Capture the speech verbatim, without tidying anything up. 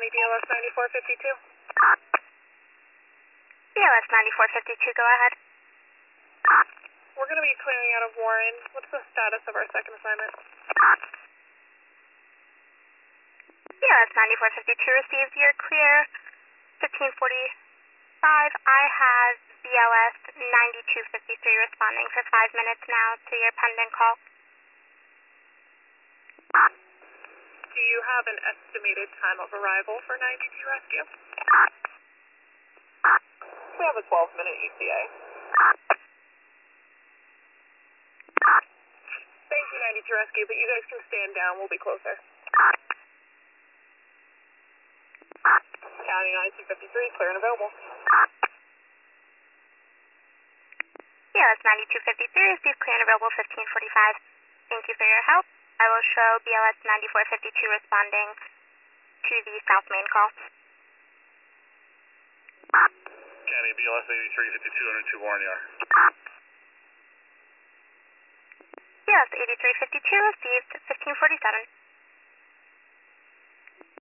County, B L S ninety-four fifty-two. B L S ninety-four fifty-two, go ahead. We're going to be clearing out of Warren. What's the status of our second assignment? B L S ninety-four fifty-two received your clear. fifteen forty-five, I have B L S ninety-two fifty-three responding for five minutes now to your pending call. Do you have an estimated time of arrival for ninety-two rescue? We have a twelve minute E T A. Thank you, ninety-two rescue, but you guys can stand down. We'll be closer. County ninety-two fifty-three, clear and available. B L S ninety-two fifty-three received clear and available fifteen forty-five. Thank you for your help. I will show B L S ninety-four fifty-two responding to the South Main call. County, B L S eighty-three fifty-two under two Warren Yard. B L S eighty-three fifty-two received fifteen forty-seven.